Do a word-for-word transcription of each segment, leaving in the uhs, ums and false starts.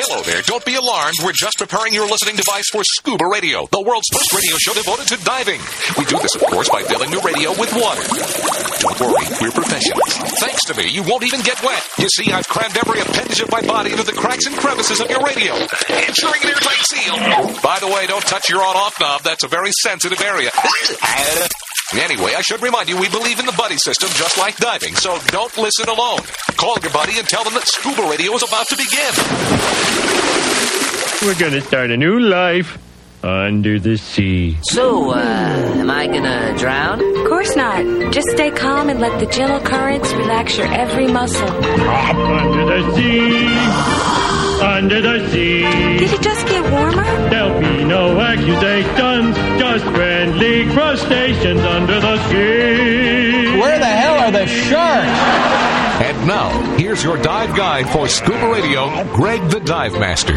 Hello there. Don't be alarmed. We're just preparing your listening device for Scuba Radio, the world's first radio show devoted to diving. We do this, of course, by filling your radio with water. Don't worry, we're professionals. Thanks to me, you won't even get wet. You see, I've crammed every appendage of my body into the cracks and crevices of your radio, ensuring an airtight seal. By the way, don't touch your on-off knob. That's a very sensitive area. Anyway, I should remind you, we believe in the buddy system just like diving, so don't listen alone. Call your buddy and tell them that Scuba Radio is about to begin. We're going to start a new life under the sea. So, uh, am I going to drown? Of course not. Just stay calm and let the gentle currents relax your every muscle. Under the sea. Under the sea. Did it just get warmer? There'll be no accusations, just friendly crustaceans under the sea. Where the hell are the sharks? And now, here's your dive guide for Scuba Radio, Greg the Dive Master.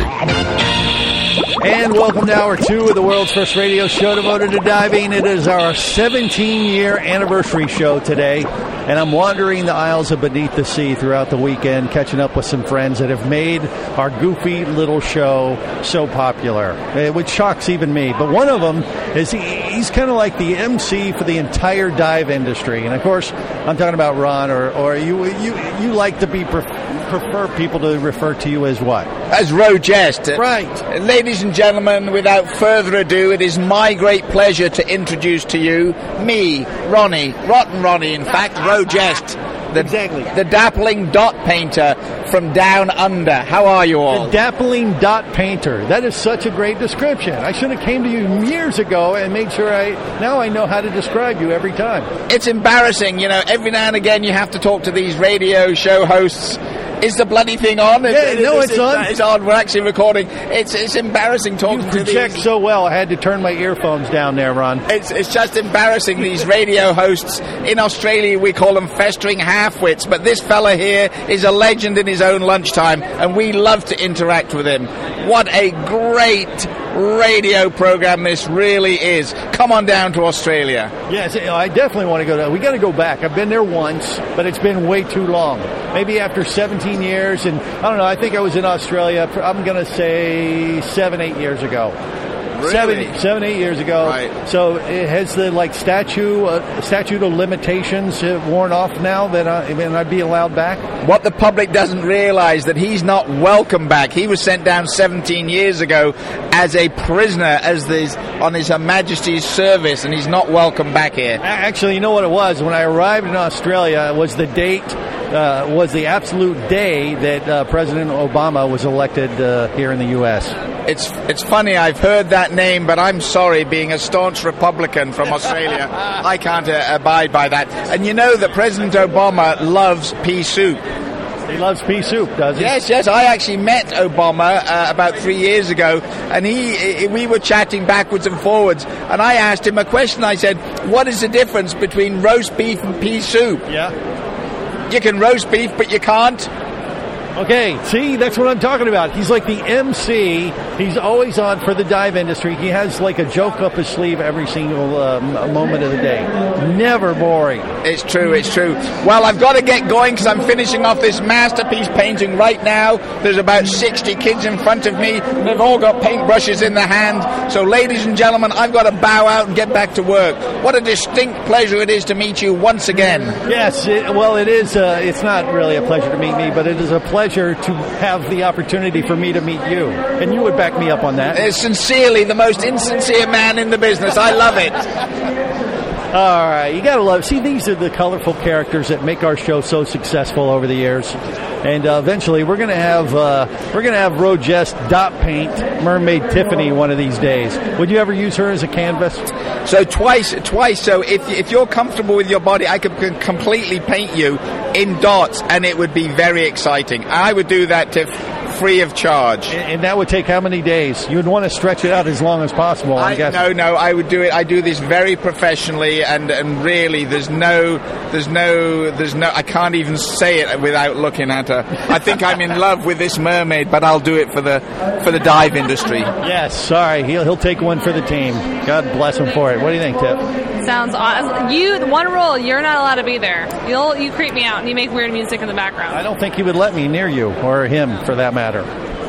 And welcome to hour two of the world's first radio show devoted to diving. It is our seventeen-year anniversary show today, and I'm wandering the aisles of Beneath the Sea throughout the weekend, catching up with some friends that have made our goofy little show so popular, which shocks even me. But one of them is he, he's kind of like the M C for the entire dive industry. And, of course, I'm talking about Ron, or, or you, you, you like to be prefer people to refer to you as what? As Rogest. Right. Ladies and gentlemen, without further ado, it is my great pleasure to introduce to you me, Ronnie, Rotten Ronnie, in fact, Rogest. The, exactly. The dappling dot painter from down under. How are you all? The dappling dot painter. That is such a great description. I should have came to you years ago and made sure I... Now I know how to describe you every time. It's embarrassing. You know, every now and again you have to talk to these radio show hosts. Is the bloody thing on? Yeah, it, no, it's, it's on. It's on. We're actually recording. It's it's embarrassing talking you to these. You project so well, I had to turn my earphones down there, Ron. It's it's just embarrassing, these radio hosts. In Australia, we call them festering half-wits, but this fella here is a legend in his own lunchtime, and we love to interact with him. What a great radio program this really is. Come on down to Australia. Yes, I definitely want to go. To, we got to go back. I've been there once, but it's been way too long. Maybe after seventeen years, and I don't know, I think I was in Australia, I'm going to say seven, eight years ago. Really? Seven, seven, eight years ago. Right. So it has the like statute, uh, statute of limitations uh, worn off now that I, I mean, I'd be allowed back. What the public doesn't realize that he's not welcome back. He was sent down seventeen years ago as a prisoner, as this on His Majesty's service, and he's not welcome back here. Actually, you know what it was? When I arrived in Australia, it was the date. Uh, was the absolute day that uh, President Obama was elected uh, here in the U S It's it's funny, I've heard that name, but I'm sorry, being a staunch Republican from Australia, I can't uh, abide by that. And you know that President Obama loves pea soup. He loves pea soup, does he? Yes, yes. I actually met Obama uh, about three years ago, and he, he we were chatting backwards and forwards, and I asked him a question. I said, what is the difference between roast beef and pea soup? Yeah. You can roast beef, but you can't. Okay, see, that's what I'm talking about. He's like the M C. He's always on for the dive industry. He has like a joke up his sleeve every single um, moment of the day. Never boring. It's true, it's true. Well, I've got to get going because I'm finishing off this masterpiece painting right now. There's about sixty kids in front of me. They've all got paintbrushes in their hand. So, ladies and gentlemen, I've got to bow out and get back to work. What a distinct pleasure it is to meet you once again. Yes, it, well, it is. Uh, it's not really a pleasure to meet me, but it is a pleasure to have the opportunity for me to meet you. And you would back me up on that. Uh, sincerely, the most insincere man in the business. I love it. All right, you gotta love. See, these are the colorful characters that make our show so successful over the years. And uh, eventually, we're gonna have uh, we're gonna have Rogest dot paint Mermaid Tiffany one of these days. Would you ever use her as a canvas? So twice, twice. So if if you're comfortable with your body, I could completely paint you in dots, and it would be very exciting. I would do that, Tiff, free of charge. And, and that would take how many days? You would want to stretch it out as long as possible, I'm I, guessing. No, no, I would do it. I do this very professionally, and, and really, there's no, there's no, there's no. I can't even say it without looking at her. I think I'm in love with this mermaid, but I'll do it for the for the dive industry. Yes, sorry, he'll he'll take one for the team. God bless him for it. What do you think, Tiff? Sounds awesome. You, the one rule, you're not allowed to be there. You'll you creep me out, and you make weird music in the background. I don't think he would let me near you or him, for that matter.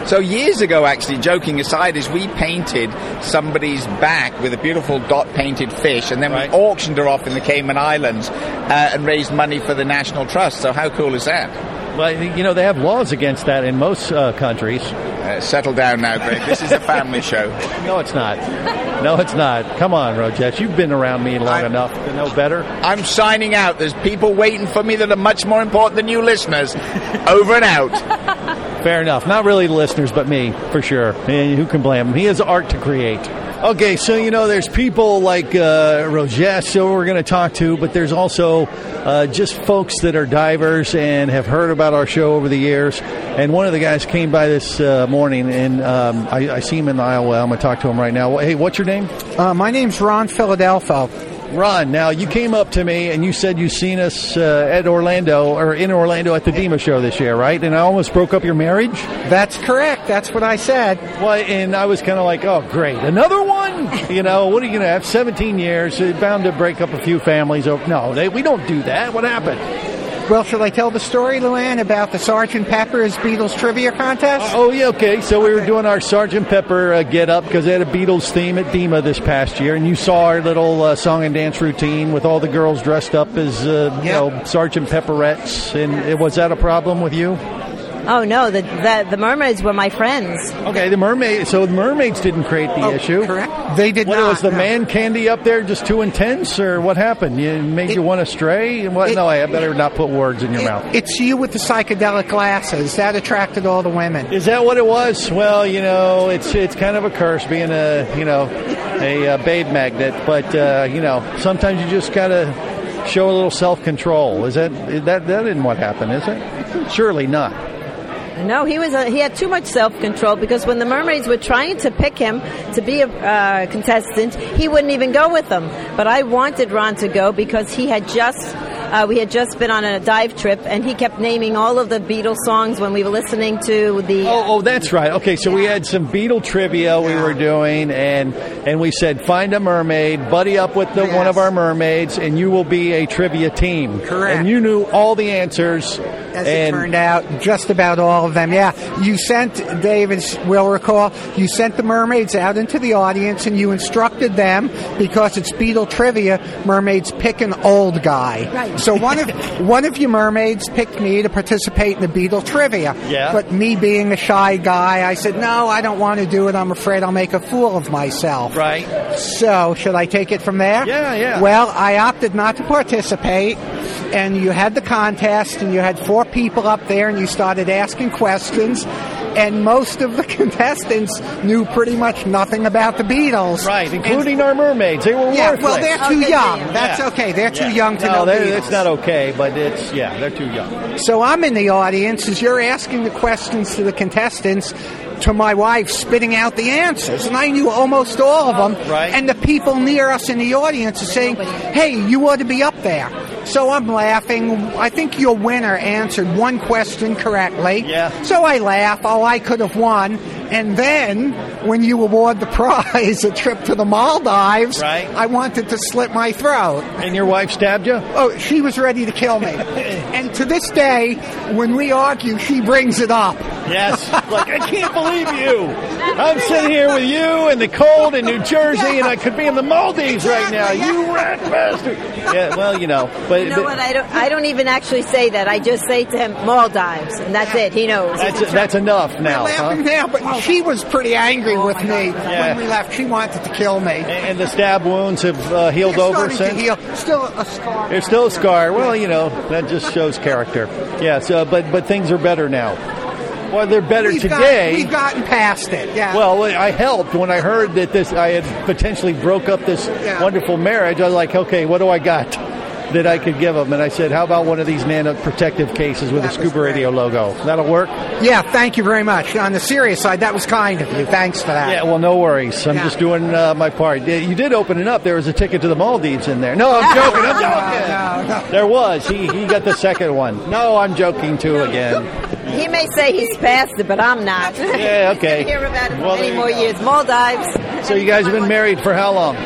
So years ago, actually, joking aside, is we painted somebody's back with a beautiful dot-painted fish, and then Right. we auctioned her off in the Cayman Islands uh, and raised money for the National Trust. So how cool is that? Well, you know, they have laws against that in most uh, countries. Uh, settle down now, Greg. This is a family show. No, it's not. No, it's not. Come on, Rojet. You've been around me long I'm- enough to know better. I'm signing out. There's people waiting for me that are much more important than you listeners. Over and out. Fair enough. Not really the listeners, but me, for sure. And who can blame him? He has art to create. Okay, so, you know, there's people like uh, Rojet, who we're going to talk to, but there's also uh, just folks that are divers and have heard about our show over the years. And one of the guys came by this uh, morning, and um, I, I see him in the aisle. Well, I'm going to talk to him right now. Hey, what's your name? Uh, my name's Ron Philadelphia. Ron, now you came up to me and you said you seen us uh, at Orlando, or in Orlando at the DEMA show this year, right? And I almost broke up your marriage? That's correct. That's what I said. Well, and I was kind of like, oh, great, another one? You know, what are you going to have? seventeen years, you're bound to break up a few families. Oh, no, they, we don't do that. What happened? Well, shall I tell the story, Luann, about the Sergeant Pepper's Beatles Trivia Contest? Oh, yeah, okay. So we were doing our Sergeant Pepper uh, get-up because they had a Beatles theme at DEMA this past year, and you saw our little uh, song and dance routine with all the girls dressed up as, uh, you Yep. know, Sergeant Pepperettes. And uh, was that a problem with you? Oh, no, the, the the mermaids were my friends. Okay, the mermaid. So the mermaids didn't create the Oh, issue. correct. They did What not. was the no. man candy up there just too intense, or what happened? You made It- you want to stray? And what? it- no, I better not put words in your It- mouth. It's you with the psychedelic glasses. That attracted all the women. Is that what it was? Well, you know, it's it's kind of a curse being a you know a, uh babe magnet, but uh, you know sometimes you just gotta show a little self control. Is that is that that isn't what happened? Is it? Surely not. No, he was a, he had too much self-control because when the mermaids were trying to pick him to be a uh, contestant, he wouldn't even go with them. But I wanted Ron to go because he had just uh, we had just been on a dive trip, and he kept naming all of the Beatles songs when we were listening to the. Oh, oh, that's right. Okay, so we had some Beatle trivia we were doing, and and we said find a mermaid, buddy up with the, Yes. one of our mermaids, and you will be a trivia team. Correct. And you knew all the answers. As and it turned out, just about all of them. Yeah, you sent, David will recall, you sent the mermaids out into the audience and you instructed them, because it's Beatle trivia, mermaids pick an old guy. Right. So one of one of you mermaids picked me to participate in the Beatle trivia. Yeah. But me being a shy guy, I said, no, I don't want to do it. I'm afraid I'll make a fool of myself. right. So, should I take it from there? Yeah, yeah. Well, I opted not to participate, and you had the contest, and you had four people up there, and you started asking questions, and most of the contestants knew pretty much nothing about the Beatles. Right, including our mermaids. They were Yeah, worthless. well, they're too Okay, young. yeah. That's Yeah. okay. They're too Yeah. young to no, know they're- Beatles. it's not okay, but it's, yeah, they're too young. So I'm in the audience as you're asking the questions to the contestants, to my wife spitting out the answers, and I knew almost all of them. Right. And the people near us in the audience are saying, hey, you ought to be up there. So I'm laughing. I think your winner answered one question correctly. Yeah. So I laugh. Oh, I could have won. And then, when you award the prize, a trip to the Maldives, Right. I wanted to slit my throat. And your wife stabbed you? Oh, she was ready to kill me. And to this day, when we argue, she brings it up. Yes. Like, I can't believe you. I'm sitting here with you in the cold in New Jersey, and I could be in the Maldives right now. You rat bastard. Yeah, well, you know. But, You know what? I don't. I don't even actually say that. I just say to him Maldives, and that's it. He knows. that's, that's enough now, We're huh? laughing now, but she was pretty angry with me Yeah. when we left. She wanted to kill me. And the stab wounds have uh, healed They're over starting since? to heal. Still a scar. There's still a scar. Well, you know, that just shows character. Yeah, so, but, but things are better now. Well, they're better We've got- today. we've gotten past it. Yeah. Well, I helped when I heard that this I had potentially broke up this Yeah. wonderful marriage. I was like, okay, what do I got that I could give them? And I said, how about one of these nano protective cases with That a was Scuba great. Radio logo? That'll work? yeah. Thank you very much. On the serious side, that was kind of you. Thanks for that. Yeah, well, no worries. I'm Yeah. just doing uh, my part. Yeah, you did open it up. There was a ticket to the Maldives in there. No, I'm joking. I'm joking. No, no. There was. He, he got the second one. No, I'm joking too again. He may say he's past it, but I'm not. Yeah, okay. Hear about it for Well, many there you more go. years. Maldives. So you guys have been married for how long?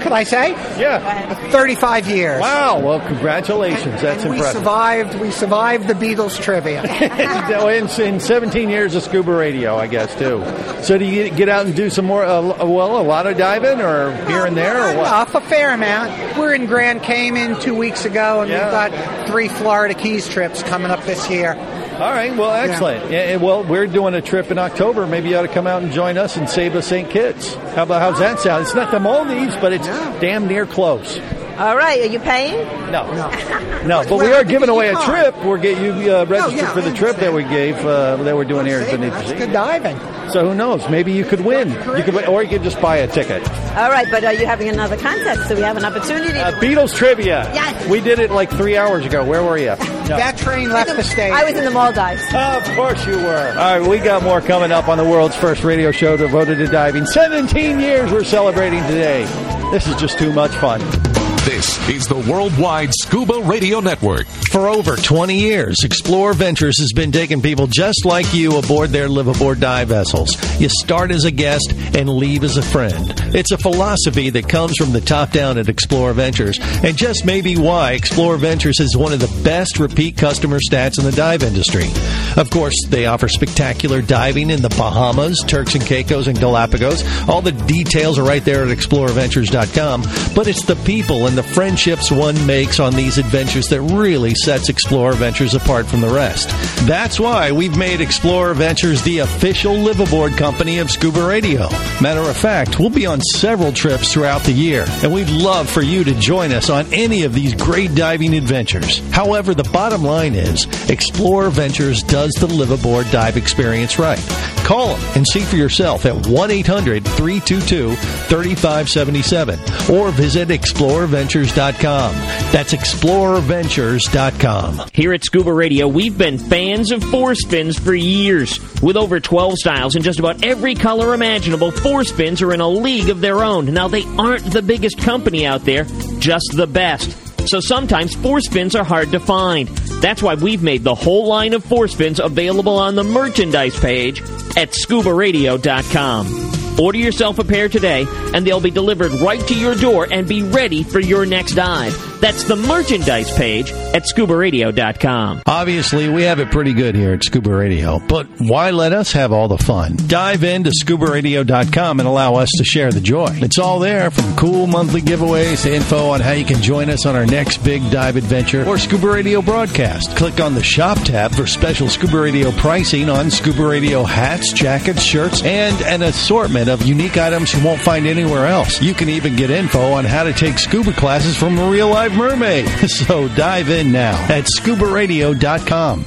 could I say? Yeah. thirty-five years. Wow. Well, congratulations. That's and we impressive. survived. We survived the Beatles trivia. in, in seventeen years of scuba radio, I guess, too. So do you get out and do some more, uh, well, a lot of diving or here and there? Or what? Enough, a fair amount. We're in Grand Cayman two weeks ago, and Yeah. we've got three Florida Keys trips coming up this year. All right, well, excellent. Yeah. Well, we're doing a trip in October. Maybe you ought to come out and join us in Saba Saint Kitts. How about, how's that sound? It's not the Maldives, but it's No. damn near close. All right, are you paying? No. No, but we are giving away a trip. We're get you uh, registered yeah, for the I trip that we gave, uh, that we're doing here at Beneath the That's Sea. good diving. So who knows? Maybe you could win. You could, win, or you could just buy a ticket. All right, but are you having another contest? So we have an opportunity. Uh, to win. Beatles trivia. Yes. We did it like three hours ago. Where were you? No. That train left the stage. I was in the Maldives. Of course you were. All right, we got more coming up on the world's first radio show devoted to diving. seventeen years we're celebrating today. This is just too much fun. This is the Worldwide Scuba Radio Network. For over twenty years, Explorer Ventures has been taking people just like you aboard their live-aboard dive vessels. You start as a guest and leave as a friend. It's a philosophy that comes from the top down at Explorer Ventures, and just maybe why Explorer Ventures is one of the best repeat customer stats in the dive industry. Of course, they offer spectacular diving in the Bahamas, Turks and Caicos, and Galapagos. All the details are right there at explorer ventures dot com, but it's the people and the friendships one makes on these adventures that really sets Explorer Ventures apart from the rest. That's why we've made Explorer Ventures the official live-aboard company of Scuba Radio. Matter of fact, we'll be on several trips throughout the year, and we'd love for you to join us on any of these great diving adventures. However, the bottom line is, Explorer Ventures does the live-aboard dive experience right. Call them and see for yourself at one eight hundred three two two three five seven seven or visit explorer ventures dot com. That's explorer ventures dot com. Here at Scuba Radio, we've been fans of four spins for years. With over twelve styles and just about every color imaginable, four spins are in a league of their own. Now, they aren't the biggest company out there, just the best. So sometimes four spins are hard to find. That's why we've made the whole line of four spins available on the merchandise page at scuba radio dot com. Order yourself a pair today, and they'll be delivered right to your door and be ready for your next dive. That's the merchandise page at scuba radio dot com. Obviously, we have it pretty good here at Scuba Radio, but why let us have all the fun? Dive into scuba radio dot com and allow us to share the joy. It's all there, from cool monthly giveaways to info on how you can join us on our next big dive adventure or Scuba Radio broadcast. Click on the Shop tab for special Scuba Radio pricing on Scuba Radio hats, jackets, shirts, and an assortment of unique items you won't find anywhere else. You can even get info on how to take scuba classes from a real life mermaid. So dive in now at scuba radio dot com.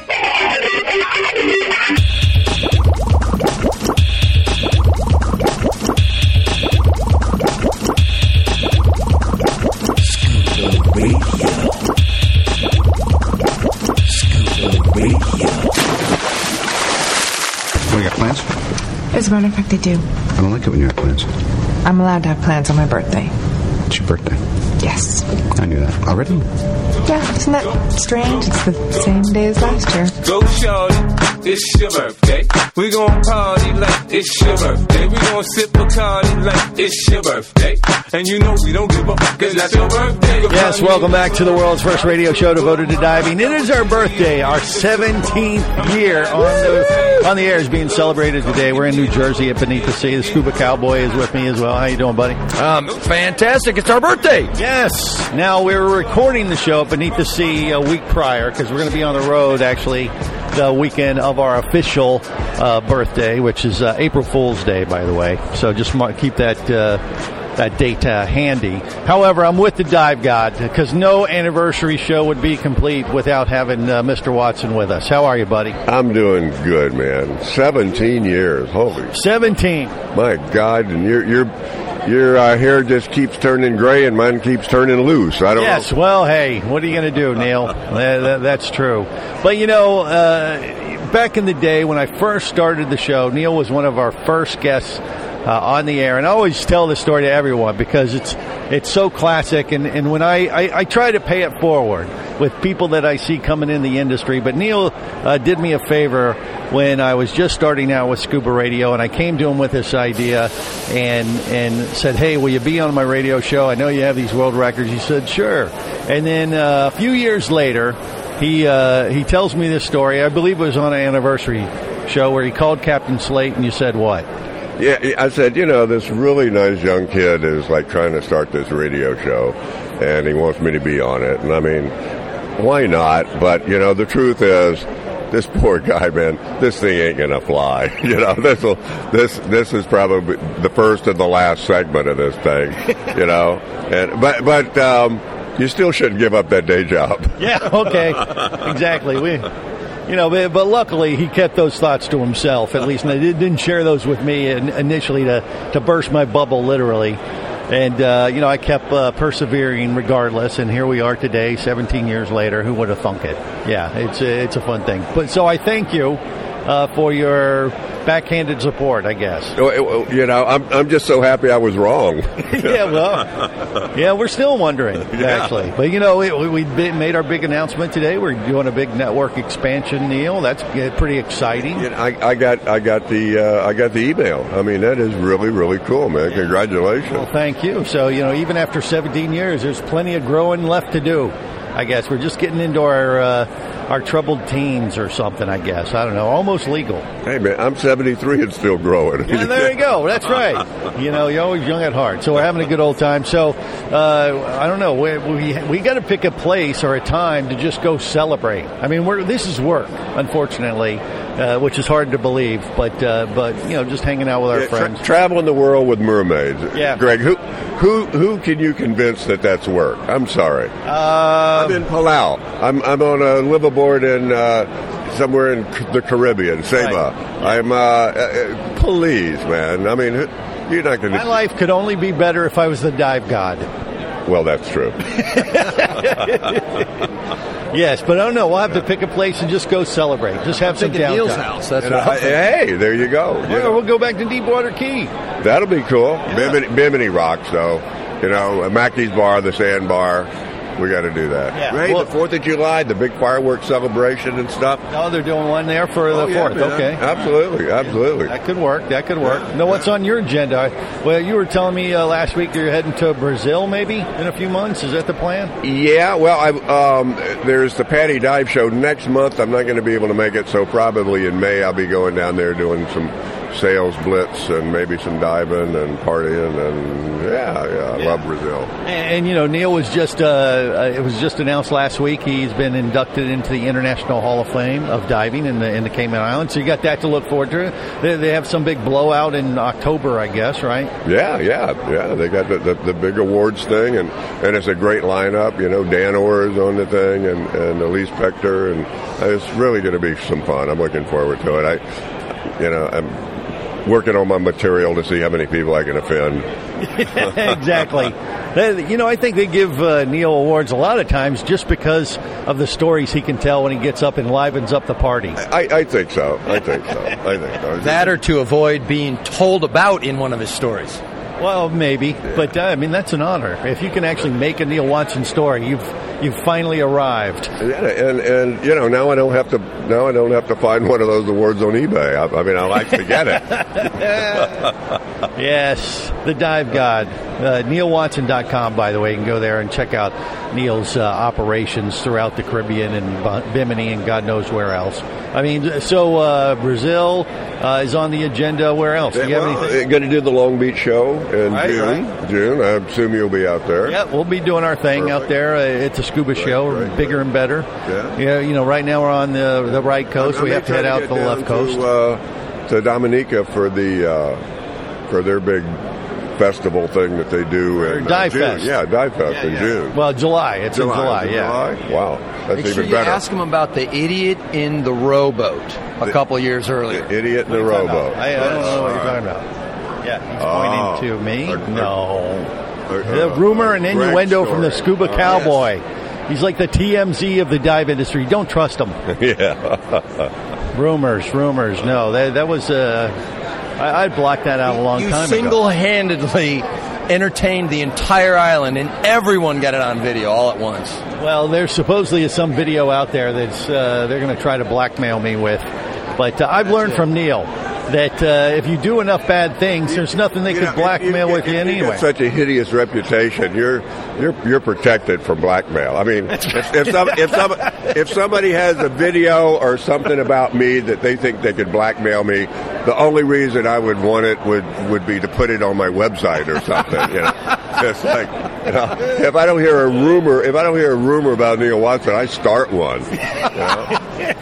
What, you got plans? As a matter of fact, I do. I don't like it when you have plans. I'm allowed to have plans on my birthday. It's your birthday. Yes. I knew that. Already? Yeah, isn't that strange? It's the same day as last year. Go shorty, it's your birthday. We gon' party like it's your birthday. We gon' sip Bacardi like it's your birthday. And you know we don't give up, cause that's your birthday. Yes, welcome back to the world's first radio show devoted to diving. It is our birthday. Our seventeenth year on the on the air is being celebrated today. We're in New Jersey at Beneath the Sea. The Scuba Cowboy is with me as well. How you doing, buddy? Um, fantastic. It's our birthday. Yes. Now, we were recording the show at Beneath the Sea a week prior because we're going to be on the road, actually, the weekend of our official uh, birthday, which is uh, April Fool's Day, by the way. So just mar- keep that uh, that date uh, handy. However, I'm with the Dive God because no anniversary show would be complete without having uh, Mister Watson with us. How are you, buddy? I'm doing good, man. seventeen years. Holy. seventeen. My God. And you're... you're Your uh, hair just keeps turning gray and mine keeps turning loose. I don't yes, know. Yes, well, hey, what are you going to do, Neil? that, that, that's true. But, you know, uh, back in the day when I first started the show, Neil was one of our first guests uh, on the air. And I always tell this story to everyone because it's it's so classic. And, and when I, I, I try to pay it forward with people that I see coming in the industry, but Neil uh, did me a favor when I was just starting out with Scuba Radio, and I came to him with this idea and and said, hey, will you be on my radio show? I know you have these world records. He said, sure. And then uh, a few years later, he uh, he tells me this story. I believe it was on an anniversary show where he called Captain Slate, and you said what? Yeah, I said, you know, this really nice young kid is like trying to start this radio show, and he wants me to be on it. And I mean, why not? But, you know, the truth is, this poor guy, man, this thing ain't gonna fly. You know, this will, this this is probably the first and the last segment of this thing. You know, and but but um, you still shouldn't give up that day job. Yeah. Okay. Exactly. We. You know, but, but luckily he kept those thoughts to himself, at least, and he didn't share those with me in, initially to, to burst my bubble, literally. And, uh, you know, I kept uh, persevering regardless, and here we are today, seventeen years later. Who would have thunk it? Yeah, it's a, it's a fun thing. But so I thank you uh, for your backhanded support, I guess. You know, I'm I'm just so happy I was wrong. Yeah, well, yeah, we're still wondering, Yeah. actually. But, you know, we, we made our big announcement today. We're doing a big network expansion, Neil. That's uh, pretty exciting. You know, I, I got I got the uh, I got the email. I mean, that is really really cool, man. Congratulations. Well, thank you. So, you know, even after seventeen years, there's plenty of growing left to do. I guess we're just getting into our uh, our troubled teens or something, I guess. I don't know. Almost legal. Hey, man, I'm seventy-three and still growing. Yeah, there you go. That's right. You know, you're always young at heart. So we're having a good old time. So, uh, I don't know. We we, we got to pick a place or a time to just go celebrate. I mean, we're this is work, unfortunately, uh, which is hard to believe. But, uh, but you know, just hanging out with our Yeah, tra- friends. traveling the world with mermaids. Yeah. Greg, who who who can you convince that that's work? I'm sorry. Uh, I'm in Palau. I'm I'm on a liveaboard in uh, somewhere in the Caribbean, Saba. I'm uh, uh, please, man. I mean, you're not going to. My life could only be better if I was the dive god. Well, that's true. Yes, but I don't know. We'll have to pick a place and just go celebrate. Just have some thinking downtime. Neil's house. That's And what I- I'm thinking. hey, there you go. Well, Yeah. we'll go back to Deepwater Key. That'll be cool. Bimini, Bimini rocks, though. You know, Mackey's Bar, the Sandbar. We got to do that. Yeah. Ray, Well- the Fourth of July, the big fireworks celebration and stuff. Oh, they're doing one there for the Oh, yeah, fourth. man. Okay. Absolutely, absolutely. That could work. That could work. Know what's on your agenda? Well, you were telling me uh, last week you're heading to Brazil maybe in a few months. Is that the plan? Yeah, well, I, um, there's the Patty Dive Show next month. I'm not going to be able to make it, so probably in May I'll be going down there doing some sales blitz and maybe some diving and partying, and yeah, yeah, I love Brazil. And, and you know, Neil was just uh, uh, it was just announced last week. He's been inducted into the International Hall of Fame of diving in the in the Cayman Islands. So you got that to look forward to. They, they have some big blowout in October, I guess, right? Yeah, yeah, yeah. They got the, the, the big awards thing, and, and it's a great lineup. You know, Dan Orr is on the thing, and, and Elise Pector, and it's really going to be some fun. I'm looking forward to it. I, you know, I'm working on my material to see how many people I can offend. Exactly. They- You know, I think they give uh, Neil awards a lot of times just because of the stories he can tell when he gets up and livens up the party. I, I think so. I think so. I think so. That or to avoid being told about in one of his stories. Well, maybe, but uh, I mean that's an honor. If you can actually make a Neil Watson story, you've you've finally arrived. Yeah, and and you know now I don't have to now I don't have to find one of those awards on eBay. I, I mean I like to get it. Yes, the Dive God. Uh, Neil Watson dot com, by the way. You can go there and check out Neil's uh, operations throughout the Caribbean and Bimini and God knows where else. I mean, so uh, Brazil uh, is on the agenda. Where else? Do you have Well, anything? going to do the Long Beach show in Right, June. right. June. I assume you'll be out there. Yeah, we'll be doing our thing out there. Uh, it's a scuba show, right, bigger right. and better. Yeah. Yeah, you know, right now we're on the the right coast. I we may have to try head out get to the down left coast. To, uh, to Dominica for the uh, for their big festival thing that they do in uh, Dive June. Fest. Yeah, Dive Fest in June. Well, July. It's in July. Is it Yeah. July? Wow, that's Make sure even you better. ask him about the idiot in the rowboat a couple years earlier. Idiot in the rowboat. I, I don't know what you're talking about. Yeah, he's pointing to me. No. The rumor and Greg innuendo from the story. scuba Oh, cowboy. He's like the T M Z of the dive industry. Don't trust him. Yeah. Rumors, rumors. No, that that was. Uh, I, I blocked that out a long you time ago. single-handedly entertained the entire island, and everyone got it on video all at once. Well, there supposedly is some video out there that's uh, they're going to try to blackmail me with. But uh, I've learned from Neil that uh, if you do enough bad things, there's nothing they You could know, blackmail you- with you you anyway. get such a hideous reputation. You're you're you're protected from blackmail. I mean, if, if some if some if somebody has a video or something about me that they think they could blackmail me, the only reason I would want it would would be to put it on my website or something. You know, it's like, you know, if I don't hear a rumor, if I don't hear a rumor about Neil Watson, I start one. You know?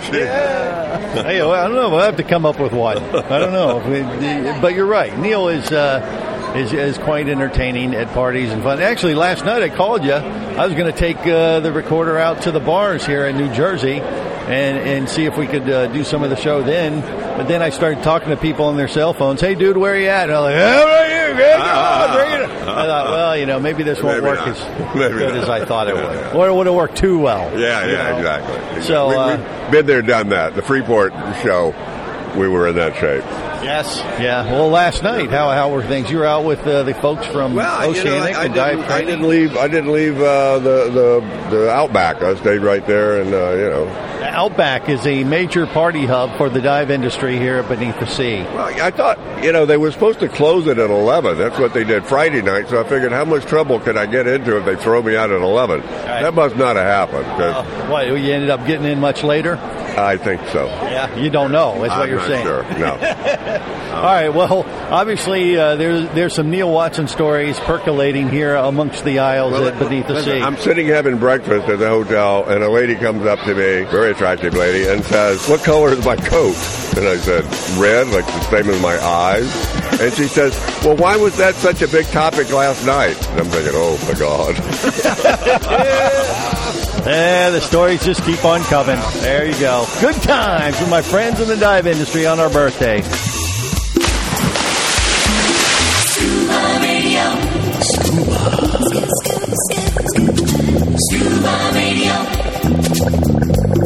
Hey, well, I don't know. We'll have to come up with one. I don't know. If we- But you're right. Neil is, uh, is is quite entertaining at parties and fun. Actually, last night I called you. I was going to take uh, the recorder out to the bars here in New Jersey and, and see if we could uh, do some of the show then. But then I started talking to people on their cell phones. Hey, dude, where are you at? And I'm like, oh, right here. Good. Oh, bring it. I thought, well, you know, maybe this won't Maybe work not. as Maybe good not. as I thought it Yeah, would. yeah. Or it would have worked too well. Yeah, you yeah, know? exactly. So, we, uh, we've been there, done that. The Freeport show, we were in that shape. Yes. Yeah. Well, last night, how how were things? You were out with uh, the folks from Well, you know, Oceanic I, I, and Dive didn't, I Training. didn't leave. I didn't leave uh, the the the Outback. I stayed right there, and uh, you know. Outback is a major party hub for the dive industry here at Beneath the Sea. Well, I thought, you know, they were supposed to close it at eleven. That's what they did Friday night. So I figured, how much trouble could I get into if they throw me out at eleven? That must not have happened. 'cause Uh, what, you ended up getting in much later? I think so. Yeah, you don't know. Is what I'm you're not saying. sure. No. All right. Well, obviously, uh, there's there's some Neil Watson stories percolating here amongst the aisles Well, at Beneath the listen, Sea. I'm sitting having breakfast at the hotel, and a lady comes up to me, very attractive lady, and says, "What color is my coat?" And I said, "Red, like the same as my eyes." And she says, "Well, why was that such a big topic last night?" And I'm thinking, "Oh my God." Yeah, the stories just keep on coming. There you go. Good times with my friends in the dive industry on our birthday. Scuba Radio. Scuba. Scuba Radio.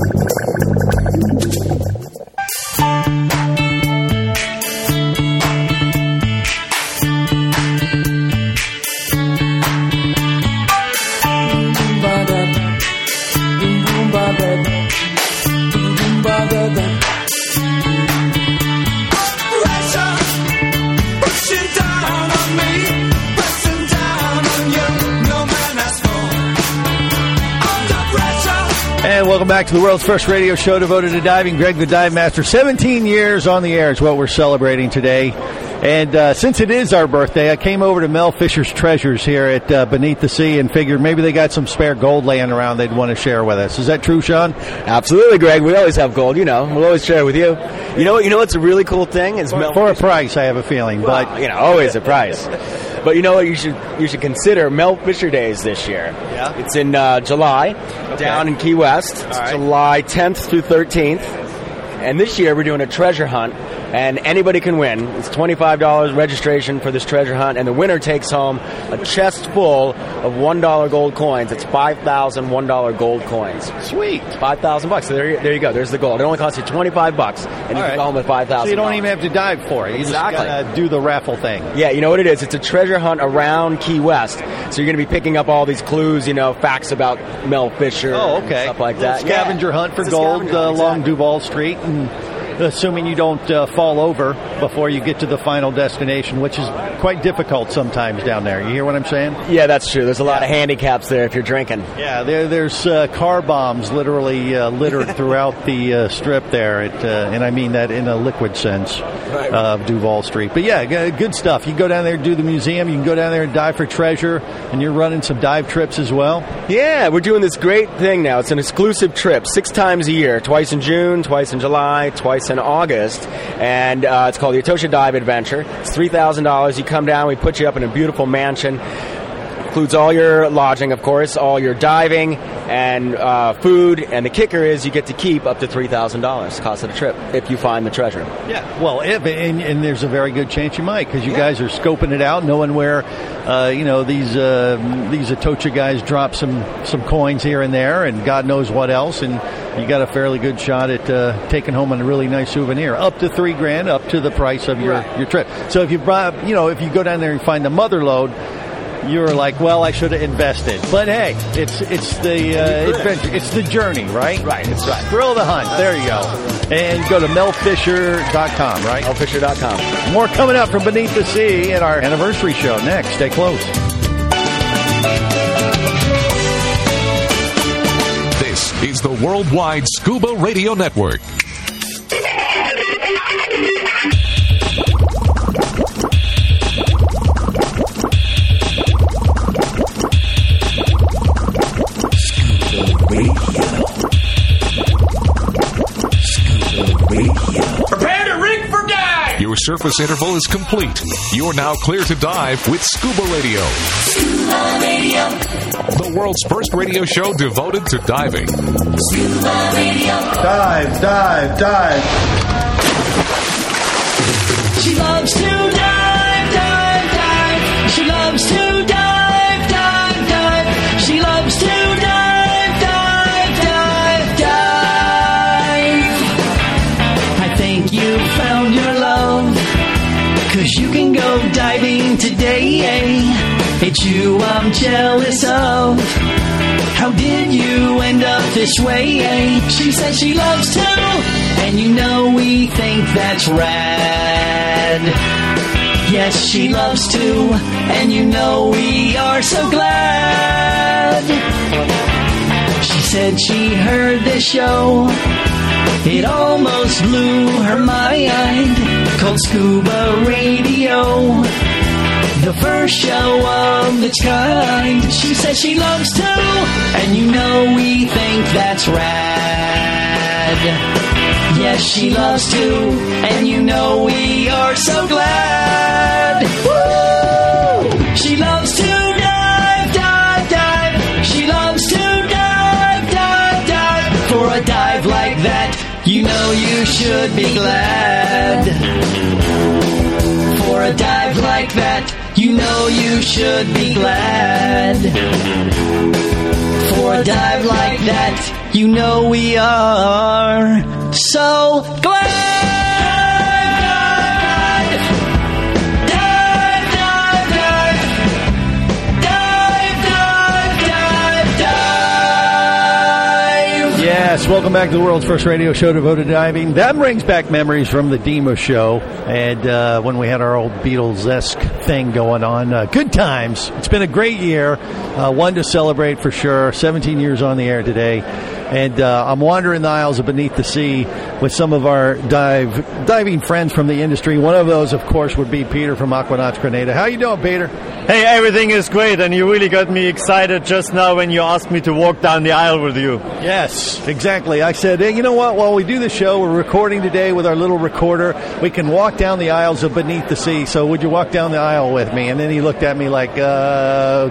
And welcome back to the world's first radio show devoted to diving. Greg the Dive Master, seventeen years on the air is what we're celebrating today. And uh, since it is our birthday, I came over to Mel Fisher's Treasures here at uh, Beneath the Sea and figured maybe they got some spare gold laying around they'd want to share with us. Is that true, Sean? Absolutely, Greg. We always have gold. You know, we'll always share it with you. You know what? You know what's a really cool thing is For, Mel for a price, I have a feeling. Well, but you know, always a price. But you know what? You should you should consider Mel Fisher Days this year. Yeah. It's in uh, July, down in Key West. It's right. July tenth through thirteenth. And this year we're doing a treasure hunt, and anybody can win. It's twenty-five dollars registration for this treasure hunt, and the winner takes home a chest full of one dollar gold coins. It's five thousand one dollar gold coins. Sweet. five thousand bucks. So there you, there you go. There's the gold. It only costs you twenty-five bucks, and you All can right. go home with five thousand. So you don't even have to dive for it. You Exactly. just gotta do the raffle thing. Yeah, you know what it is? It's a treasure hunt around Key West. So you're going to be picking up all these clues, you know, facts about Mel Fisher. Oh, and okay. stuff like Little that. Scavenger Yeah. hunt for It's a gold scavenger uh, hunt, along exactly. Duval Street, and assuming you don't uh, fall over before you get to the final destination, which is quite difficult sometimes down there. You hear what I'm saying? Yeah, that's true. There's a lot of handicaps there if you're drinking. Yeah, there, there's uh, car bombs literally uh, littered throughout the uh, strip there, at, uh, and I mean that in a liquid sense of Duval Street. But yeah, g- good stuff. You can go down there and do the museum. You can go down there and dive for treasure, and you're running some dive trips as well. Yeah, we're doing this great thing now. It's an exclusive trip, six times a year, twice in June, twice in July, twice in August, and uh, it's called the Etosha Dive Adventure. It's three thousand dollars. You come down, we put you up in a beautiful mansion. Includes all your lodging, of course, all your diving and uh, food, and the kicker is you get to keep up to three thousand dollars cost of the trip if you find the treasure. Yeah, well, if, and, and there's a very good chance you might, because you guys are scoping it out, knowing where, uh, you know, these uh, these Atocha guys drop some, some coins here and there, and God knows what else, and you got a fairly good shot at uh, taking home a really nice souvenir, up to three grand, up to the price of your, your trip. So if you brought, you know, if you go down there and find the mother lode, you were like, well, I should have invested. But hey, it's it's the uh, adventure. It's the journey, right? Right, it's right. Thrill of the hunt. There you go. And go to mel fisher dot com, right? mel fisher dot com. More coming up from Beneath the Sea at our anniversary show next. Stay close. This is the Worldwide Scuba Radio Network. Prepare to rig for dive! Your surface interval is complete. You're now clear to dive with Scuba Radio. Scuba Radio. The world's first radio show devoted to diving. Scuba Radio. Dive, dive, dive. She loves to dive, dive, dive. She loves to dive, dive, dive. She loves to dive, dive, dive, dive. I think you found your love, 'cause you can go diving today. It's you I'm jealous of. How did you end up this way? She says she loves to, and you know we think that's rad. Yes, she loves to, and you know we are so glad. She said she heard this show, it almost blew her mind, called Scuba Radio, the first show of its kind. She says she loves to, and you know we think that's rad. Yes, she loves to, and you know we are so glad. Woo! She loves to dive, dive, dive. She loves to dive, dive, dive. For a dive like that, you know you should be glad. For a dive like that, you know you should be glad. For a dive like that, you know we are so glad. Dive, dive, dive. Dive, dive, dive, dive. Yes, welcome back to the world's first radio show devoted to diving. That brings back memories from the Demo show and uh, when we had our old Beatles-esque thing going on. Uh, good times. It's been a great year, uh, one to celebrate for sure. seventeen years on the air today. And uh, I'm wandering the aisles of Beneath the Sea with some of our dive diving friends from the industry. One of those, of course, would be Peter from Aquanauts Grenada. How you doing, Peter? Hey, everything is great, and you really got me excited just now when you asked me to walk down the aisle with you. Yes, exactly. I said, hey, you know what? While we do the show, we're recording today with our little recorder. We can walk down the aisles of Beneath the Sea, so would you walk down the aisle with me? And then he looked at me like, uh,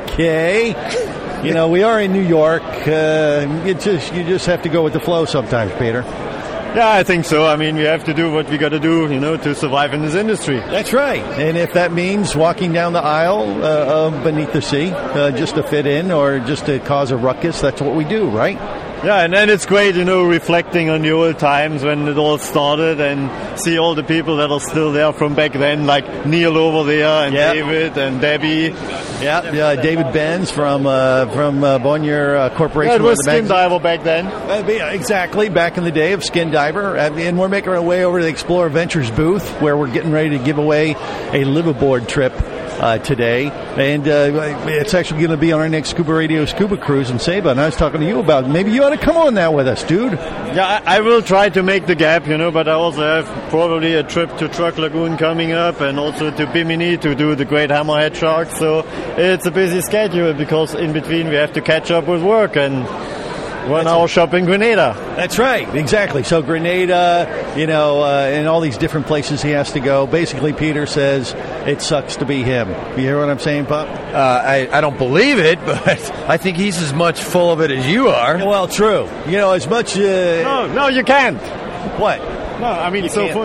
okay. You know, we are in New York. Uh, it just you just have to go with the flow sometimes, Peter. Yeah, I think so. I mean, we have to do what we got to do, you know, to survive in this industry. That's right. And if that means walking down the aisle uh, of Beneath the Sea uh, just to fit in or just to cause a ruckus, that's what we do, right? Yeah, and then it's great, you know, reflecting on the old times when it all started and see all the people that are still there from back then, like Neil over there and yep. David and Debbie. Yeah, uh, David Benz from uh, from uh, Bonnier uh, Corporation. Yeah, it was Skin Diver back then. Uh, exactly, back in the day of Skin Diver. Uh, and we're making our way over to the Explorer Ventures booth where we're getting ready to give away a liveaboard trip uh, today. And uh, it's actually going to be on our next Scuba Radio Scuba Cruise in Saba. And I was talking to you about maybe you ought to come on that with us, dude. Yeah, I, I will try to make the gap, you know, but I also have probably a trip to Truck Lagoon coming up and also to Bimini to do the Great Hammerhead Shark. So it's a busy schedule because in between we have to catch up with work and one hour shop in Grenada. That's right, exactly. So Grenada, you know, uh, and all these different places he has to go. Basically, Peter says it sucks to be him. You hear what I'm saying, Pop? Uh, I, I don't believe it, but I think he's as much full of it as you are. Well, true. You know, as much... Uh, no, no, you can't. What? No, I mean, you so can't. full.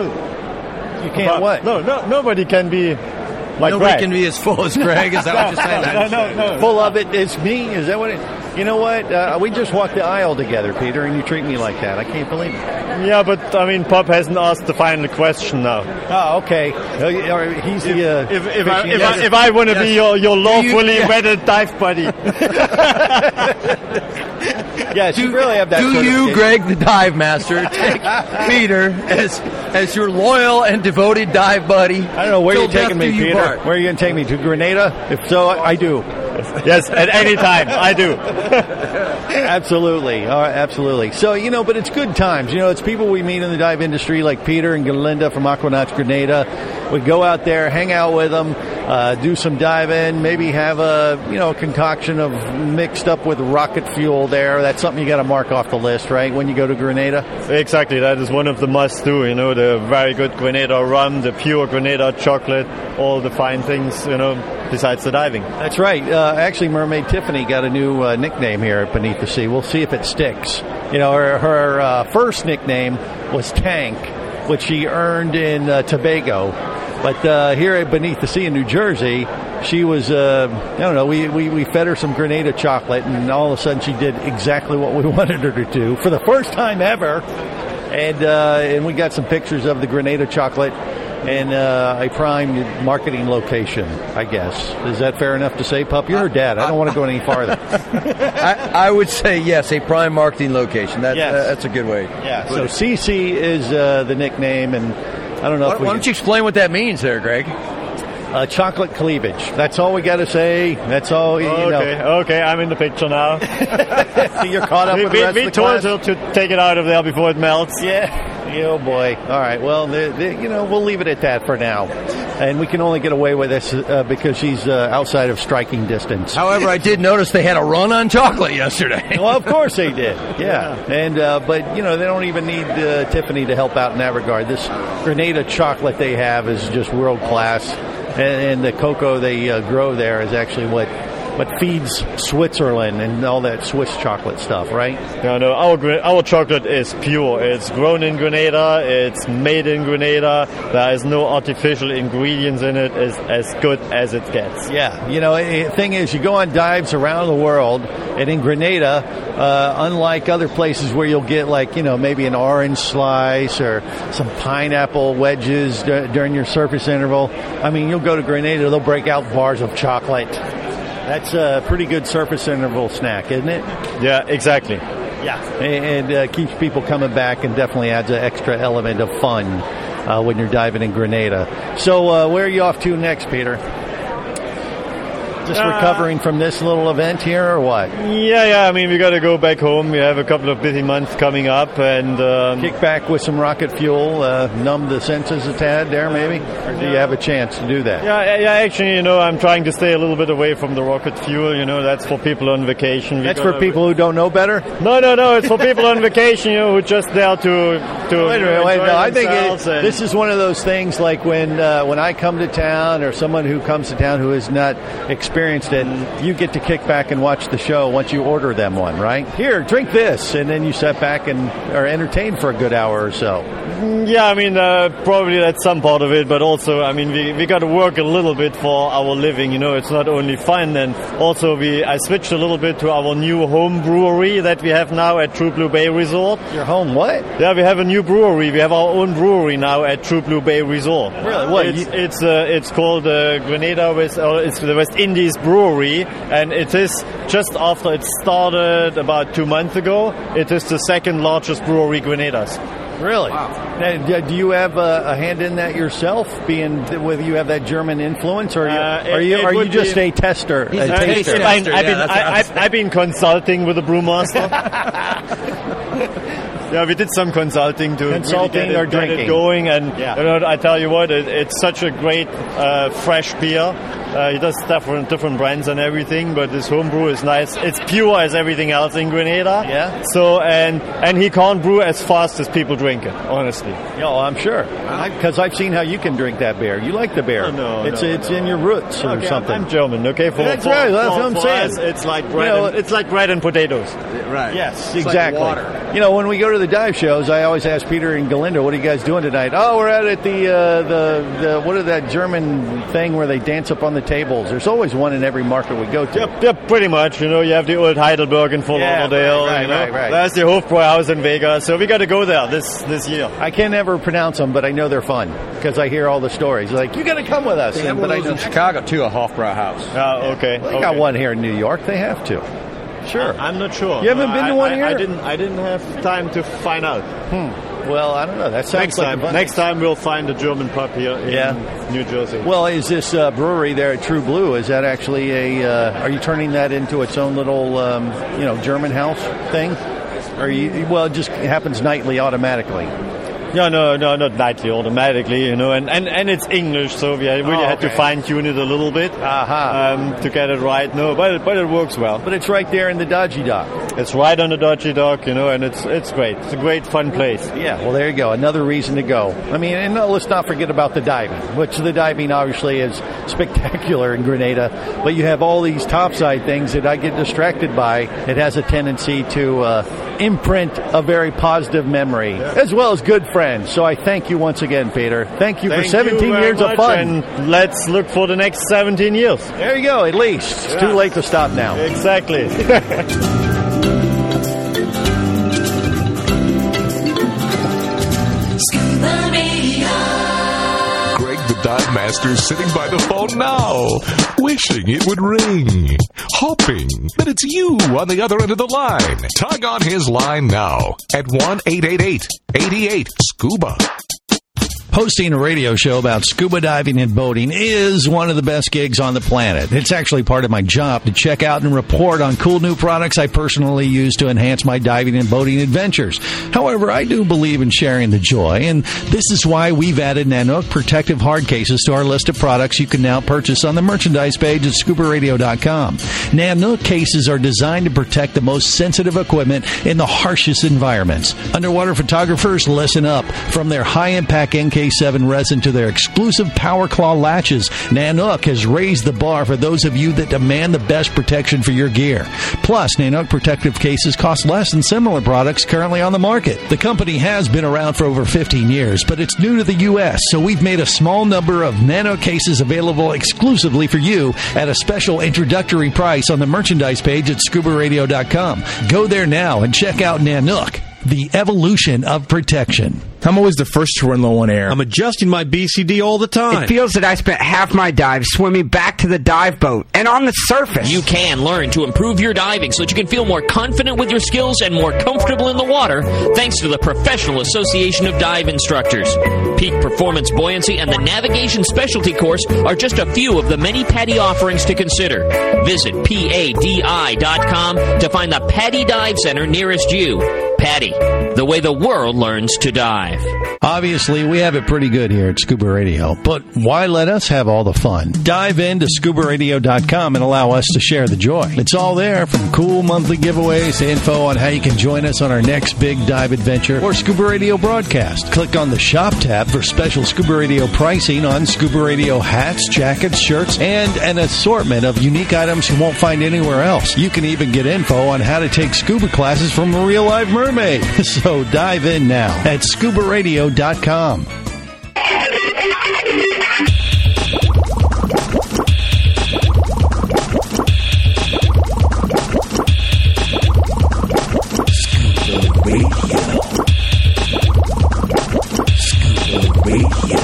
You can't but, what? No, no, nobody can be... Like Nobody Greg. can be as full as Greg. Is that what you're saying? no, no, no, no. Full of it is me? Is that what it... You know what? Uh, we just walked the aisle together, Peter, and you treat me like that. I can't believe it. Yeah, but I mean, Pop hasn't asked the final question now. Oh, okay. Uh, He's the. Uh, If, if, I, if, I, if I want to be your, your lawfully you- yeah. wedded dive buddy. Yes, you really have that. Do you, certification. Greg, the dive master, take Peter as as your loyal and devoted dive buddy? I don't know where till you're taking death me, do you Peter. part? Where are you going to take me? To Grenada? If so, I, I do. Yes, at any time. I do. Absolutely. All right, absolutely. So, you know, but it's good times. You know, it's people we meet in the dive industry like Peter and Galinda from Aquanauts Grenada. We go out there, hang out with them, uh, do some diving, maybe have a, you know, concoction of mixed up with rocket fuel there. That's something you got to mark off the list, right, when you go to Grenada? Exactly. That is one of the must-do, you know, the very good Grenada rum, the pure Grenada chocolate, all the fine things, you know, besides the diving. That's right. Uh, actually, Mermaid Tiffany got a new uh, nickname here at Beneath the Sea. We'll see if it sticks. You know, her, her uh, first nickname was Tank, which she earned in uh, Tobago. But uh, here at Beneath the Sea in New Jersey, she was, uh, I don't know, we, we, we fed her some Grenada chocolate, and all of a sudden she did exactly what we wanted her to do for the first time ever. And, uh, and we got some pictures of the Grenada chocolate and uh, a prime marketing location, I guess. Is that fair enough to say, Pup? You're her dad. I don't want to go any farther. I, I would say yes, a prime marketing location. That, Yes. uh, that's a good way. Yeah. So C C is uh, the nickname, and I don't know Why, if we why don't you explain what that means there, Greg? Uh, chocolate cleavage. That's all we got to say. That's all, you Okay, know. okay, I'm in the picture now. You're caught up we with the we, rest we of the told class? her to take it out of there before it melts. Yeah. Oh, boy. All right. Well, the, the, you know, we'll leave it at that for now. And we can only get away with this uh, because she's uh, outside of striking distance. However, I did notice they had a run on chocolate yesterday. Well, of course they did. Yeah. And uh, but, you know, they don't even need uh, Tiffany to help out in that regard. This Grenada chocolate they have is just world class. And, and the cocoa they uh, grow there is actually what what feeds Switzerland and all that Swiss chocolate stuff, right? No, no, our Gre- our chocolate is pure. It's grown in Grenada. It's made in Grenada. There is no artificial ingredients in it. It's as good as it gets. Yeah, you know, the thing is, you go on dives around the world, and in Grenada, uh, unlike other places where you'll get, like, you know, maybe an orange slice or some pineapple wedges d- during your surface interval, I mean, you'll go to Grenada, they'll break out bars of chocolate. That's a pretty good surface interval snack, isn't it? Yeah, exactly. Yeah. And, and uh, keeps people coming back and definitely adds an extra element of fun uh, when you're diving in Grenada. So uh, where are you off to next, Peter? Just Uh, recovering from this little event here, or what? Yeah, yeah. I mean, we got to go back home. We have a couple of busy months coming up, and um, Kick back with some rocket fuel, uh, numb the senses a tad there, maybe? Or do you have a chance to do that? Yeah, yeah. Actually, you know, I'm trying to stay a little bit away from the rocket fuel. You know, that's for people on vacation. We That's gotta- for people who don't know better? No, no, no. It's for people on vacation. You know, who are just there to to. Wait a you minute, know, wait, enjoy no, I think themselves it, and- this is one of those things like when uh, when I come to town or someone who comes to town who has not experienced it, you get to kick back and watch the show once you order them one, right? Here, drink this, and then you sit back and are entertained for a good hour or so. Yeah, I mean, uh, probably that's some part of it, but also, I mean, we we got to work a little bit for our living. You know, it's not only fun, and also we I switched a little bit to our new home brewery that we have now at True Blue Bay Resort. Your home what? Yeah, we have a new brewery. We have our own brewery now at True Blue Bay Resort. Really? What? It's You- it's, uh, it's called uh, Grenada West. Uh, it's the West Indies Brewery, and it is just after it started about two months ago. It is the second largest brewery Grenadas. Really? Now, d- do you have a, a hand in that yourself, being th- whether you have that German influence, or are you, Uh, are, it- you, it are you would just be- a tester? A Uh, taster? I've, I've been, I, I've, I've been consulting with the brewmaster. Yeah, we did some consulting to Consulting really get or it, get drinking? it going, and Yeah. you know, I tell you what, it, it's such a great uh, fresh beer. Uh, he does different different brands and everything, but this homebrew is nice. It's pure as everything else in Grenada. Yeah. So and and he can't brew as fast as people drink it. Honestly. Yeah, well, I'm sure, because I've seen how you can drink that beer. You like the beer. Oh, no, it's no, it's no. in your roots or Okay, something. I'm German. Okay, for, That's for- right, that's for- what I'm for saying. us, it's like bread. You know, and, it's like bread and potatoes. Right. Yes, It's like exactly. water. You know, when we go to the dive shows, I always ask Peter and Galinda, what are you guys doing tonight? Oh, we're out at the, uh, the, the what is that German thing where they dance up on the tables? There's always one in every market we go to. Yep, yep, pretty much. You know, you have the old Heidelberg in Fort Yeah, Lauderdale. right, right, you know? right, right. There's the Hofbräuhaus in Vegas. So we got to go there this, this year. I can't ever pronounce them, but I know they're fun because I hear all the stories. Like, you got to come with us. They have And- one but of I those know in Chicago, too, a Hofbrauhaus. Oh, okay. They got one here in New York. They have to. Sure. I, I'm not sure. You haven't No, been to I- one I, here? I didn't. I didn't have time to find out. Hmm. Well, I don't know. That sounds next like time. a fun- Next time we'll find a German pub here in Yeah. New Jersey. Well, is this uh, brewery there at True Blue? Is that actually a? Uh, are you turning that into its own little, um, you know, German house thing? Or you? Well, it just happens nightly, automatically. Yeah, no, no, not nightly, automatically, you know, and, and, and it's English, so we really Oh, had to okay. fine tune it a little bit Aha. um, to get it right. No, but it, but it works well. But it's right there in the Dodgy Dock. It's right on the Dodgy Dock, you know, and it's it's great. It's a great, fun place. Yeah, well, there you go. Another reason to go. I mean, and no, let's not forget about the diving, which the diving obviously is spectacular in Grenada. But you have all these topside things that I get distracted by. It has a tendency to uh, imprint a very positive memory, as well as good friends. So I thank you once again, Peter. Thank you Thank for seventeen you very years of much, fun. and let's look for the next seventeen years. There you go, at least. It's too late to stop now. Exactly. Greg the Dive Master is sitting by the phone now, wishing it would ring, hoping that it's you on the other end of the line. Tug on his line now at one eight eight eight, eight eight, SCUBA. Hosting a radio show about scuba diving and boating is one of the best gigs on the planet. It's actually part of my job to check out and report on cool new products I personally use to enhance my diving and boating adventures. However, I do believe in sharing the joy, and this is why we've added Nanook protective hard cases to our list of products you can now purchase on the merchandise page at scuba radio dot com. Nanook cases are designed to protect the most sensitive equipment in the harshest environments. Underwater photographers, listen up. From their high-impact N K seven resin to their exclusive Power Claw latches, Nanook has raised the bar for those of you that demand the best protection for your gear. Plus, Nanook protective cases cost less than similar products currently on the market. The company has been around for over fifteen years, but it's new to the U S, so we've made a small number of Nanook cases available exclusively for you at a special introductory price on the merchandise page at scuba radio dot com. Go there now and check out Nanook, the evolution of protection. I'm always the first to run low on air. I'm adjusting my B C D all the time. It feels that I spent half my dive swimming back to the dive boat and on the surface. You can learn to improve your diving so that you can feel more confident with your skills and more comfortable in the water thanks to the Professional Association of Dive Instructors. Peak Performance Buoyancy and the Navigation Specialty Course are just a few of the many PADI offerings to consider. Visit P A D I dot com to find the PADI Dive Center nearest you. PADI, the way the world learns to dive. Obviously, we have it pretty good here at Scuba Radio, but why let us have all the fun? Dive into scuba radio dot com and allow us to share the joy. It's all there, from cool monthly giveaways to info on how you can join us on our next big dive adventure or Scuba Radio broadcast. Click on the Shop tab for special Scuba Radio pricing on Scuba Radio hats, jackets, shirts, and an assortment of unique items you won't find anywhere else. You can even get info on how to take scuba classes from a real live mermaid. So dive in now at scuba radio dot com. Scuba Radio. Scuba Radio.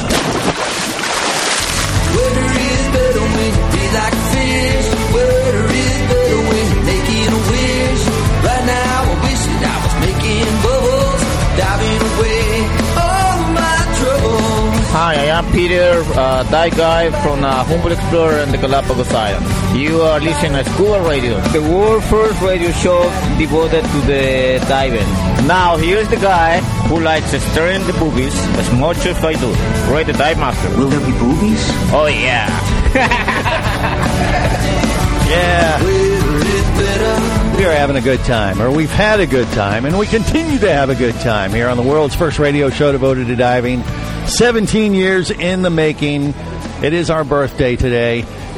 Water is better when you be like a fish. Water is better when you're making a wish. Right now I wish that I was making bubbles, diving away all my troubles. Hi, I am Peter, uh, dive guy from uh, Humboldt Explorer and the Galapagos Islands. You are listening to Scuba Radio, the world's first radio show devoted to the diving. Now, here's the guy who likes stirring the boobies as much as I do. Ray the Dive Master. Will there be boobies? Oh, yeah. Yeah. We are having a good time, or we've had a good time, and we continue to have a good time here on the world's first radio show devoted to diving. seventeen years in the making. It is our birthday today,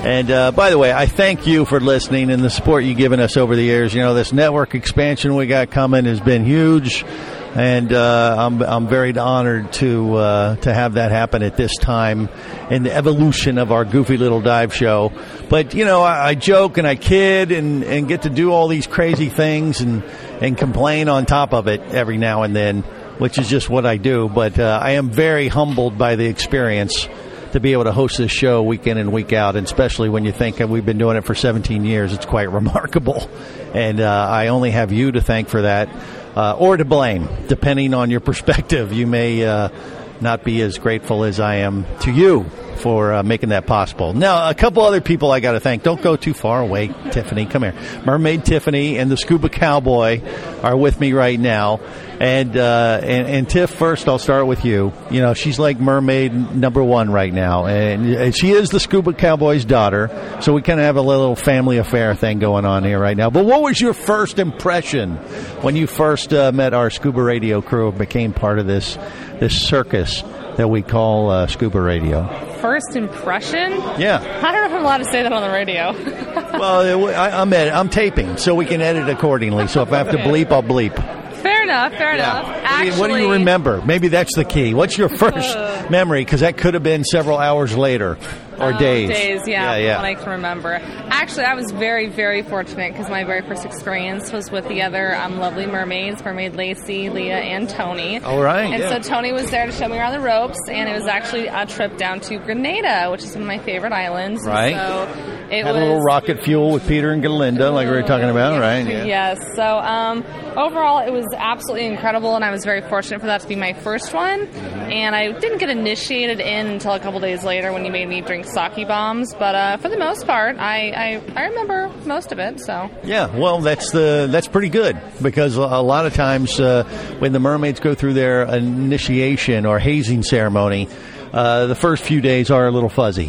And uh, by the way, I thank you for listening and the support you've given us over the years. You know, this network expansion we got coming has been huge. And uh, I'm I'm very honored to uh, to have that happen at this time in the evolution of our goofy little dive show. But you know, I, I joke and I kid and, and get to do all these crazy things and and complain on top of it every now and then, which is just what I do. But uh, I am very humbled by the experience to be able to host this show week in and week out, and especially when you think that we've been doing it for seventeen years, it's quite remarkable. And uh, I only have you to thank for that. Uh, or to blame, depending on your perspective. You may uh, not be as grateful as I am to you for uh, making that possible. Now, a couple other people I got to thank. Don't go too far away, Tiffany. Come here. Mermaid Tiffany and the Scuba Cowboy are with me right now. And, uh, and and Tiff, first I'll start with you. You know, she's like mermaid number one right now, and, and she is the Scuba Cowboy's daughter. So we kind of have a little family affair thing going on here right now. But what was your first impression when you first uh, met our Scuba Radio crew and became part of this this circus that we call uh, Scuba Radio? First impression? Yeah. I don't know if I'm allowed to say that on the radio. Well, I, I'm ed- I'm taping, so we can edit accordingly. So if I have to bleep, I'll bleep. Fair enough, fair enough. Actually, what do you remember? Maybe that's the key. What's your first uh, memory? Because that could have been several hours later or uh, days. Days, yeah, yeah, yeah. What I can remember. Actually, I was very, very fortunate because my very first experience was with the other um, lovely mermaids, Mermaid Lacey, Leah, and Tony. All right. And yeah. so Tony was there to show me around the ropes, and it was actually a trip down to Grenada, which is one of my favorite islands. Right. And so it Had was a little rocket fuel with Peter and Galinda, like we were talking about, right? Yeah. Yes. So um, overall, it was absolutely incredible, and I was very fortunate for that to be my first one. And I didn't get initiated in until a couple days later when you made me drink sake bombs. But uh, for the most part, I, I I remember most of it. So yeah, well, that's the that's pretty good, because a lot of times uh, when the mermaids go through their initiation or hazing ceremony, uh, the first few days are a little fuzzy.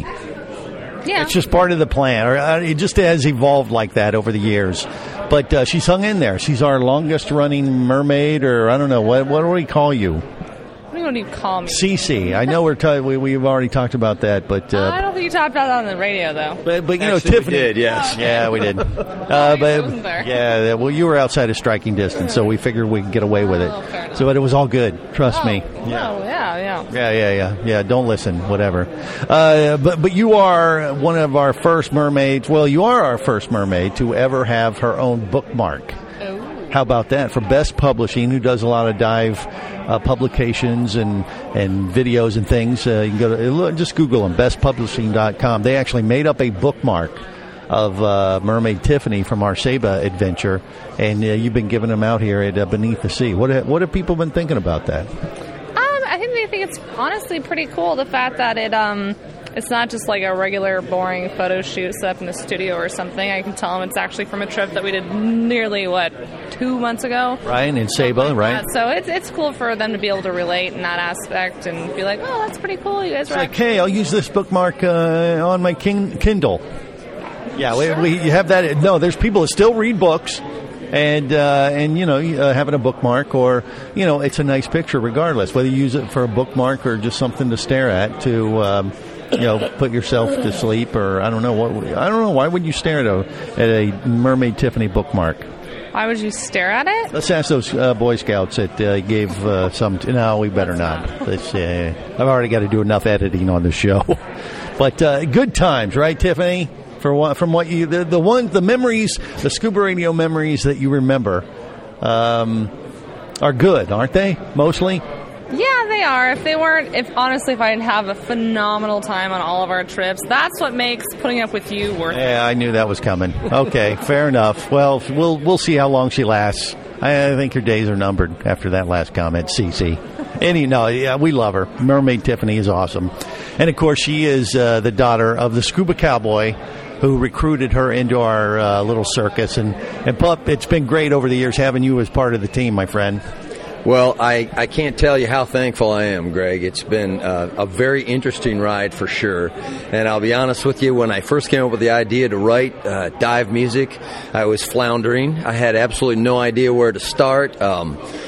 Yeah. It's just part of the plan, or uh, it just has evolved like that over the years. But uh, she's hung in there. She's our longest running mermaid, or I don't know, what what do we call you? What do you call me? Cece. I know we're t- we we've already talked about that, but uh, I don't think you talked about that on the radio, though. But, but you Actually, know, Tiffany we did, yes. Yeah, we did. Uh, but yeah, well, you were outside of striking distance, so we figured we could get away with it. Oh, so, but it was all good. Trust oh, me. Yeah. Oh, yeah, yeah. Yeah, yeah, yeah, yeah. Don't listen. Whatever. Uh, but but you are one of our first mermaids. Well, you are our first mermaid to ever have her own bookmark. Oh. How about that? For Best Publishing, who does a lot of dive uh, publications and, and videos and things, uh, you can go to, just Google them, best publishing dot com. They actually made up a bookmark of uh, Mermaid Tiffany from our Saba adventure, and uh, you've been giving them out here at uh, Beneath the Sea. What have, what have people been thinking about that? Um, I think they think it's honestly pretty cool, the fact that it um. It's not just like a regular, boring photo shoot set up in a studio or something. I can tell them it's actually from a trip that we did nearly, what, two months ago? Right, in Saba, like right? That. So it's it's cool for them to be able to relate in that aspect and be like, oh, that's pretty cool. You guys It's are like, hey, I'll use this bookmark uh, on my kin- Kindle. Yeah, we, we you have that. No, there's people that still read books. And, uh, and you know, uh, having a bookmark, or, you know, it's a nice picture regardless, whether you use it for a bookmark or just something to stare at to, um, you know, put yourself to sleep, or I don't know what, I don't know, why would you stare at a, at a Mermaid Tiffany bookmark? Why would you stare at it? Let's ask those uh, Boy Scouts that uh, gave uh, some, t- no, we better not. Let's, uh, I've already got to do enough editing on the show. But uh, good times, right, Tiffany? For what, from what you, the, the one, the memories, the Scuba Radio memories that you remember, um, are good, aren't they? Mostly. Yeah, they are. If they weren't, if honestly, if I didn't have a phenomenal time on all of our trips, that's what makes putting up with you worth it. Yeah, I knew that was coming. Okay, fair enough. Well, we'll we'll see how long she lasts. I, I think her days are numbered after that last comment, Cece. Any, no, yeah, we love her. Mermaid Tiffany is awesome, and of course, she is uh, the daughter of the Scuba Cowboy, who recruited her into our uh, little circus. And, and Pup, it's been great over the years having you as part of the team, my friend. Well, I, I can't tell you how thankful I am, Greg. It's been uh, a very interesting ride for sure. And I'll be honest with you, when I first came up with the idea to write uh, dive music, I was floundering. I had absolutely no idea where to start. Um,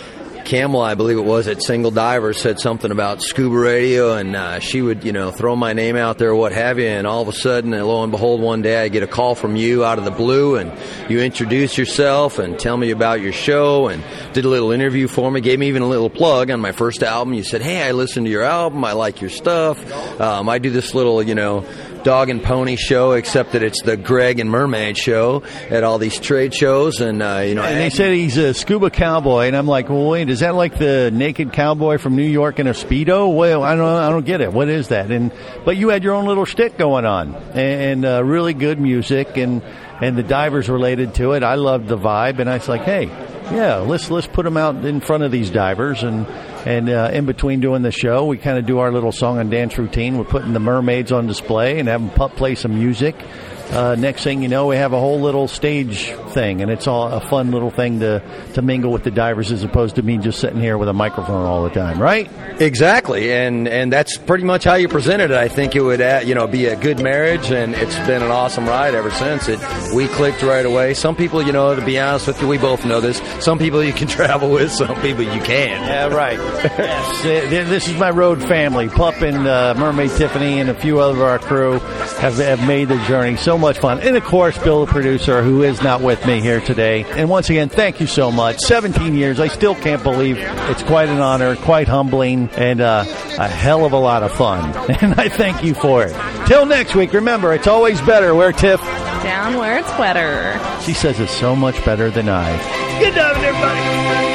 Campbell, I believe it was, at Single Diver, said something about scuba radio, and uh, she would, you know, throw my name out there, what have you, and all of a sudden, and lo and behold, one day I get a call from you out of the blue, and you introduce yourself and tell me about your show, and did a little interview for me, gave me even a little plug on my first album. You said, hey, I listened to your album, I like your stuff, um, I do this little, you know, dog and pony show, except that it's the Greg and Mermaid show at all these trade shows, and uh, you know. And they said he's a scuba cowboy, and I'm like, well, wait, is that like the naked cowboy from New York in a Speedo? Well, I don't, I don't get it. What is that? And but you had your own little shtick going on, and uh, really good music, and and the divers related to it. I loved the vibe, and I was like, hey, yeah, let's let's put them out in front of these divers, and. And uh, in between doing the show, we kind of do our little song and dance routine. We're putting the mermaids on display and have them pu- play some music. Uh, next thing you know, we have a whole little stage thing, and it's all a fun little thing to, to mingle with the divers as opposed to me just sitting here with a microphone all the time, right? Exactly, and and that's pretty much how you presented it. I think it would, uh, you know, be a good marriage, and it's been an awesome ride ever since. It we clicked right away. Some people, you know, to be honest with you, we both know this. Some people you can travel with, some people you can't. Yeah, right. Yes, this is my road family. Pup and uh, Mermaid Tiffany and a few other of our crew have have made the journey so much fun. And, of course, Bill, the producer, who is not with me here today. And once again, thank you so much. seventeen years. I still can't believe it's quite an honor, quite humbling, and uh, a hell of a lot of fun. And I thank you for it. Till next week, remember, it's always better where, Tiff? Down where it's wetter. She says it's so much better than I. Good night, everybody.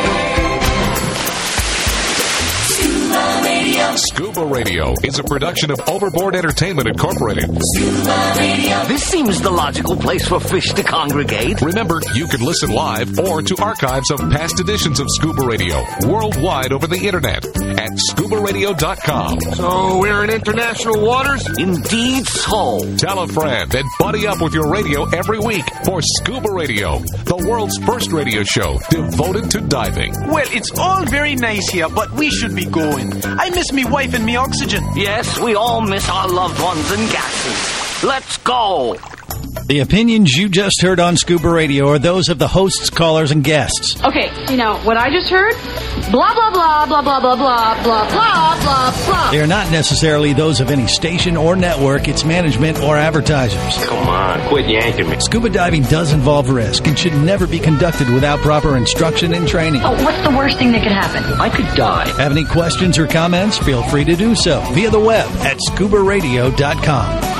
Scuba Radio is a production of Overboard Entertainment Incorporated. Scuba Radio. This seems the logical place for fish to congregate. Remember, you can listen live or to archives of past editions of Scuba Radio worldwide over the internet at scuba radio dot com. So we're in international waters? Indeed so. Tell a friend and buddy up with your radio every week for Scuba Radio, the world's first radio show devoted to diving. Well, it's all very nice here, but we should be going. I miss me wife and me oxygen. Yes, we all miss our loved ones and gases. Let's go. The opinions you just heard on Scuba Radio are those of the hosts, callers, and guests. Okay, you know, what I just heard? Blah, blah, blah, blah, blah, blah, blah, blah, blah, blah, blah. They are not necessarily those of any station or network, its management, or advertisers. Come on, quit yanking me. Scuba diving does involve risk and should never be conducted without proper instruction and training. Oh, what's the worst thing that could happen? I could die. Have any questions or comments? Feel free to do so via the web at scuba radio dot com.